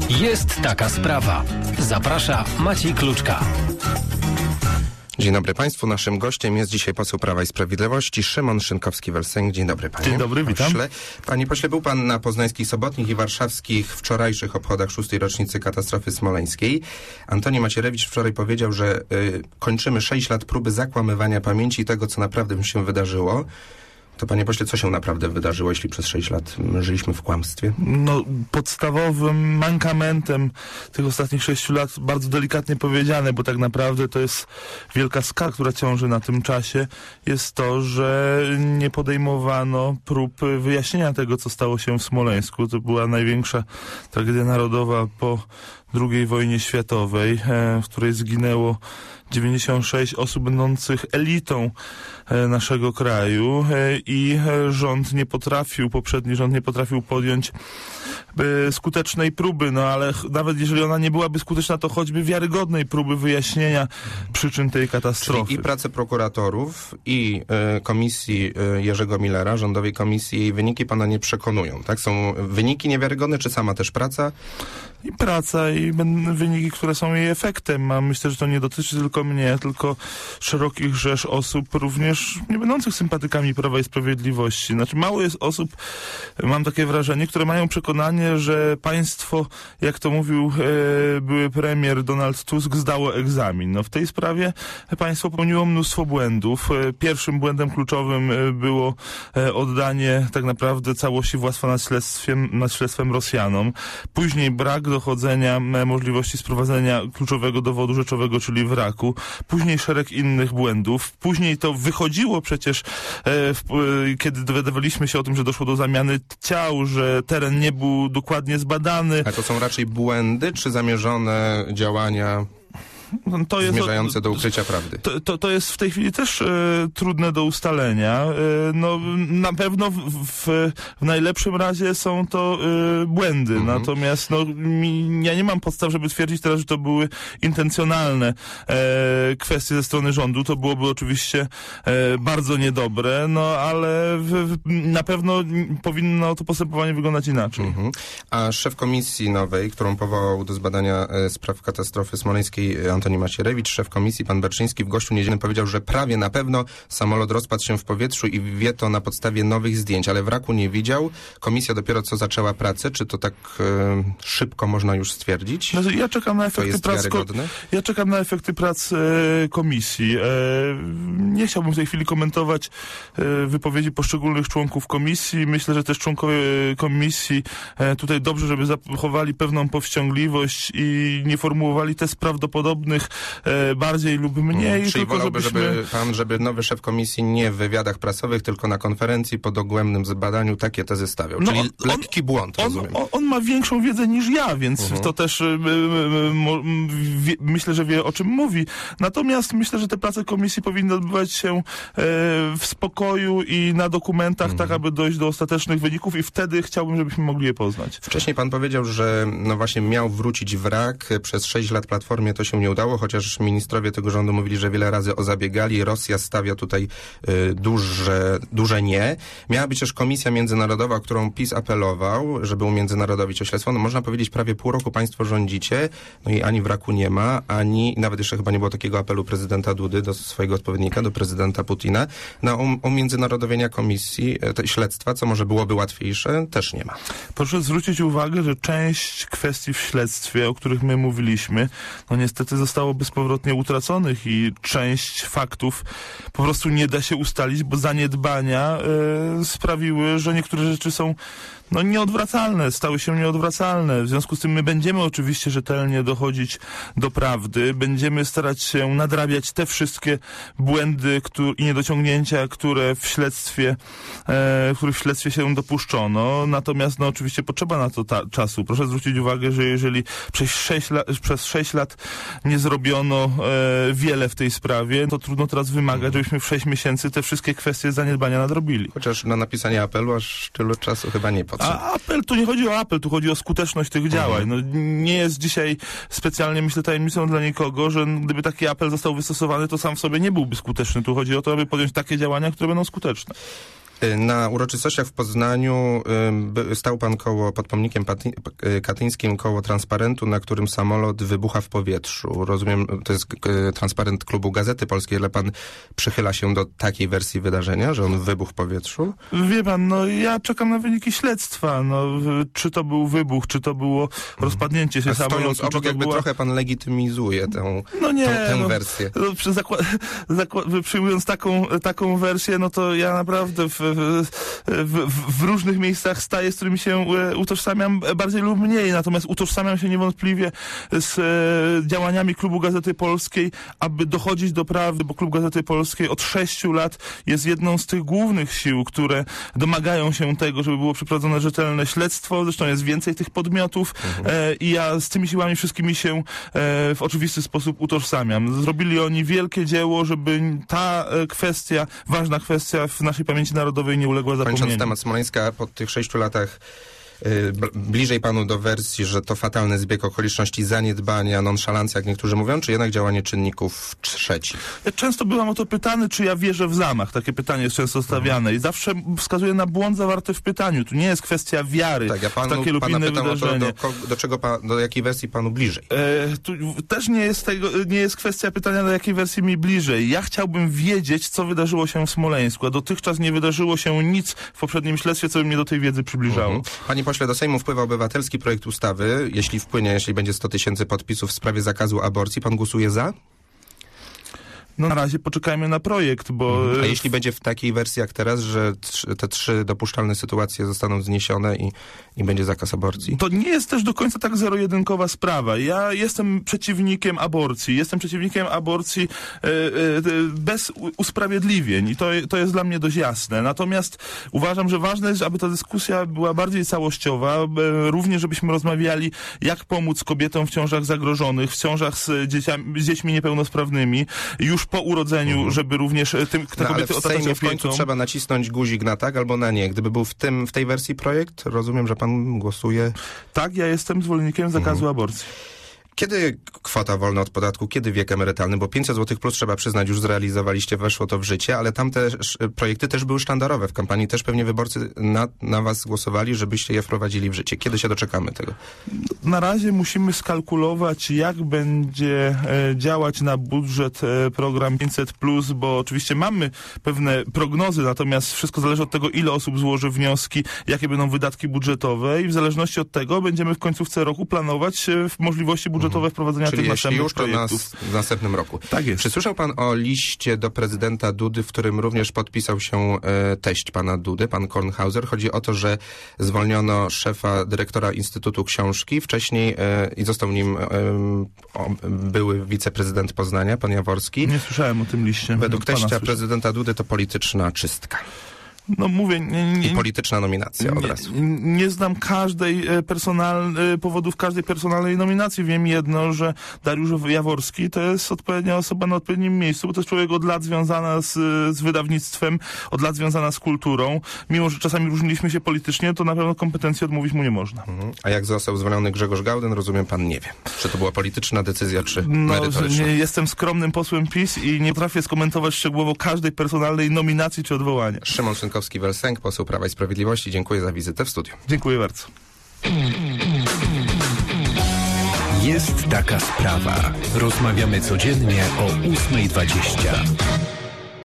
Jest taka sprawa. Zaprasza Maciej Kluczka. Dzień dobry Państwu. Naszym gościem jest dzisiaj poseł Prawa i Sprawiedliwości Szymon Szynkowski-Vel. Dzień dobry Panie. Dzień dobry, witam. Pośle. Panie pośle, był Pan na poznańskich sobotnich i warszawskich wczorajszych obchodach 6. rocznicy katastrofy smoleńskiej. Antoni Macierewicz wczoraj powiedział, że kończymy 6 lat próby zakłamywania pamięci tego, co naprawdę się wydarzyło. To panie pośle, co się naprawdę wydarzyło, jeśli przez 6 lat żyliśmy w kłamstwie? No, podstawowym mankamentem tych ostatnich 6 lat, bardzo delikatnie powiedziane, bo tak naprawdę to jest wielka skala, która ciąży na tym czasie, jest to, że nie podejmowano prób wyjaśnienia tego, co stało się w Smoleńsku. To była największa tragedia narodowa po II wojnie światowej, w której zginęło 96 osób będących elitą naszego kraju i poprzedni rząd nie potrafił podjąć skutecznej próby, no ale nawet jeżeli ona nie byłaby skuteczna, to choćby wiarygodnej próby wyjaśnienia przyczyn tej katastrofy. Czyli i pracę prokuratorów, i komisji Jerzego Millera, rządowej komisji, jej wyniki pana nie przekonują, tak? Są wyniki niewiarygodne, czy sama też praca? I praca, i wyniki, które są jej efektem. A myślę, że to nie dotyczy tylko mnie, tylko szerokich rzesz osób, również nie będących sympatykami Prawa i Sprawiedliwości. Znaczy, mało jest osób, mam takie wrażenie, które mają przekonanie, że państwo, jak to mówił były premier Donald Tusk, zdało egzamin. No, w tej sprawie państwo popełniło mnóstwo błędów. Pierwszym błędem kluczowym było oddanie tak naprawdę całości władztwa nad śledztwem Rosjanom. Później brak dochodzenia możliwości sprowadzenia kluczowego dowodu rzeczowego, czyli wraku. Później szereg innych błędów. Później to wychodziło przecież, kiedy dowiadywaliśmy się o tym, że doszło do zamiany ciał, że teren nie był dokładnie zbadany. A to są raczej błędy, czy zamierzone działania zmierzające do ukrycia prawdy? To jest w tej chwili też trudne do ustalenia. No, na pewno w najlepszym razie są to błędy. Natomiast ja nie mam podstaw, żeby twierdzić teraz, że to były intencjonalne kwestie ze strony rządu. To byłoby oczywiście bardzo niedobre, no ale na pewno powinno to postępowanie wyglądać inaczej. A szef komisji nowej, którą powołał do zbadania spraw katastrofy smoleńskiej Antoni Macierewicz, szef komisji, pan Berczyński, w gościu niedzielnym powiedział, że prawie na pewno samolot rozpadł się w powietrzu i wie to na podstawie nowych zdjęć, ale wraku nie widział. Komisja dopiero co zaczęła pracę. Czy to tak szybko można już stwierdzić? No, ja czekam na efekty prac. Ja czekam na efekty prac komisji. Nie chciałbym w tej chwili komentować wypowiedzi poszczególnych członków komisji. Myślę, że też członkowie komisji tutaj dobrze, żeby zachowali pewną powściągliwość i nie formułowali tez prawdopodobnych bardziej lub mniej. Czyli tylko wolałby, żeby nowy szef komisji nie w wywiadach prasowych, tylko na konferencji po dogłębnym zbadaniu takie tezy stawiał. Czyli lekki błąd, rozumiem. On ma większą wiedzę niż ja, więc to też myślę, że wie, o czym mówi. Natomiast myślę, że te prace komisji powinny odbywać się w spokoju i na dokumentach, tak aby dojść do ostatecznych wyników i wtedy chciałbym, żebyśmy mogli je poznać. Wcześniej pan powiedział, że no właśnie miał wrócić wrak. Przez 6 lat Platformie to się nie udało, chociaż ministrowie tego rządu mówili, że wiele razy zabiegali. Rosja stawia tutaj duże nie. Miała być też komisja międzynarodowa, o którą PiS apelował, żeby umiędzynarodowić śledztwo. No można powiedzieć, prawie pół roku państwo rządzicie, no i ani wraku nie ma, ani nawet jeszcze chyba nie było takiego apelu prezydenta Dudy do swojego odpowiednika, do prezydenta Putina, na umiędzynarodowienia komisji, śledztwa, co może byłoby łatwiejsze, też nie ma. Proszę zwrócić uwagę, że część kwestii w śledztwie, o których my mówiliśmy, no niestety zostało bezpowrotnie utraconych i część faktów po prostu nie da się ustalić, bo zaniedbania sprawiły, że niektóre rzeczy są nieodwracalne, stały się nieodwracalne. W związku z tym my będziemy oczywiście rzetelnie dochodzić do prawdy, będziemy starać się nadrabiać te wszystkie błędy i niedociągnięcia, których w śledztwie się dopuszczono. Natomiast oczywiście potrzeba na to czasu. Proszę zwrócić uwagę, że jeżeli przez 6 lat nie zrobiono wiele w tej sprawie, to trudno teraz wymagać, żebyśmy w 6 miesięcy te wszystkie kwestie zaniedbania nadrobili. Chociaż na napisanie apelu aż tylu czasu chyba nie potrzeba. A apel, tu nie chodzi o apel, tu chodzi o skuteczność tych działań. No, nie jest dzisiaj specjalnie, myślę, tajemnicą dla nikogo, że gdyby taki apel został wystosowany, to sam w sobie nie byłby skuteczny. Tu chodzi o to, aby podjąć takie działania, które będą skuteczne. Na uroczystościach w Poznaniu stał pan pod pomnikiem katyńskim koło transparentu, na którym samolot wybucha w powietrzu. Rozumiem, to jest transparent klubu Gazety Polskiej, ale pan przychyla się do takiej wersji wydarzenia, że on wybuchł w powietrzu? Wie pan, no ja czekam na wyniki śledztwa. No, czy to był wybuch, czy to było rozpadnięcie się samolotu. Stojąc obok, jakby trochę pan legitymizuje tę wersję. Przyjmując taką wersję, no to ja naprawdę w różnych miejscach staję, z którymi się utożsamiam bardziej lub mniej. Natomiast utożsamiam się niewątpliwie z działaniami Klubu Gazety Polskiej, aby dochodzić do prawdy, bo Klub Gazety Polskiej od 6 lat jest jedną z tych głównych sił, które domagają się tego, żeby było przeprowadzone rzetelne śledztwo. Zresztą jest więcej tych podmiotów i ja z tymi siłami wszystkimi się w oczywisty sposób utożsamiam. Zrobili oni wielkie dzieło, żeby ta kwestia, ważna kwestia w naszej pamięci narodowej nie uległa zapomnieniu. Kończąc temat Smoleńska, po tych 6 latach bliżej panu do wersji, że to fatalny zbieg okoliczności, zaniedbania, nonszalancja, jak niektórzy mówią, czy jednak działanie czynników trzecich? Ja często byłam o to pytany, czy ja wierzę w zamach. Takie pytanie jest często stawiane i zawsze wskazuję na błąd zawarty w pytaniu. Tu nie jest kwestia wiary w takie lub inne wydarzenie. Do jakiej wersji panu bliżej? Tu też nie jest kwestia pytania, do jakiej wersji mi bliżej. Ja chciałbym wiedzieć, co wydarzyło się w Smoleńsku, a dotychczas nie wydarzyło się nic w poprzednim śledztwie, co by mnie do tej wiedzy przybliżało. Panie pośle, do Sejmu wpływa obywatelski projekt ustawy. Jeśli będzie 100 000 podpisów w sprawie zakazu aborcji, pan głosuje za? No na razie poczekajmy na projekt, bo... A jeśli będzie w takiej wersji jak teraz, że te 3 dopuszczalne sytuacje zostaną zniesione i będzie zakaz aborcji? To nie jest też do końca tak zero-jedynkowa sprawa. Ja jestem przeciwnikiem aborcji. Jestem przeciwnikiem aborcji bez usprawiedliwień i to jest dla mnie dość jasne. Natomiast uważam, że ważne jest, aby ta dyskusja była bardziej całościowa, również żebyśmy rozmawiali, jak pomóc kobietom w ciążach zagrożonych, w ciążach z dziećmi niepełnosprawnymi, już po urodzeniu, żeby również te kobiety otaczać opieką. W końcu trzeba nacisnąć guzik na tak albo na nie. Gdyby był w tej wersji projekt, rozumiem, że pan głosuje... Tak, ja jestem zwolennikiem zakazu aborcji. Kiedy kwota wolna od podatku, kiedy wiek emerytalny? Bo 500 zł plus trzeba przyznać, już zrealizowaliście, weszło to w życie, ale tamte projekty też były sztandarowe. W kampanii też pewnie wyborcy na was głosowali, żebyście je wprowadzili w życie. Kiedy się doczekamy tego? Na razie musimy skalkulować, jak będzie działać na budżet program 500+, bo oczywiście mamy pewne prognozy, natomiast wszystko zależy od tego, ile osób złoży wnioski, jakie będą wydatki budżetowe i w zależności od tego będziemy w końcówce roku planować możliwości budżetowe wprowadzenia tych następnych projektów. W następnym roku. Tak jest. Czy słyszał pan o liście do prezydenta Dudy, w którym również podpisał się teść pana Dudy, pan Kornhauser? Chodzi o to, że zwolniono dyrektora Instytutu Książki wcześniej i został nim były wiceprezydent Poznania, pan Jaworski. Nie słyszałem o tym liście. Według teścia prezydenta Dudy to polityczna czystka. No mówię... I polityczna nominacja od razu. Nie znam powodów każdej personalnej nominacji. Wiem jedno, że Dariusz Jaworski to jest odpowiednia osoba na odpowiednim miejscu, bo to jest człowiek od lat związana z wydawnictwem, od lat związana z kulturą. Mimo, że czasami różniliśmy się politycznie, to na pewno kompetencji odmówić mu nie można. A jak został zwolniony Grzegorz Gałden, rozumiem, pan nie wie. Czy to była polityczna decyzja, czy merytoryczna? Jestem skromnym posłem PiS i nie potrafię skomentować szczegółowo każdej personalnej nominacji czy odwołania. Szymon Szynkowski-Welsenk, poseł Prawa i Sprawiedliwości. Dziękuję za wizytę w studiu. Dziękuję bardzo. Jest taka sprawa. Rozmawiamy codziennie o 8:20.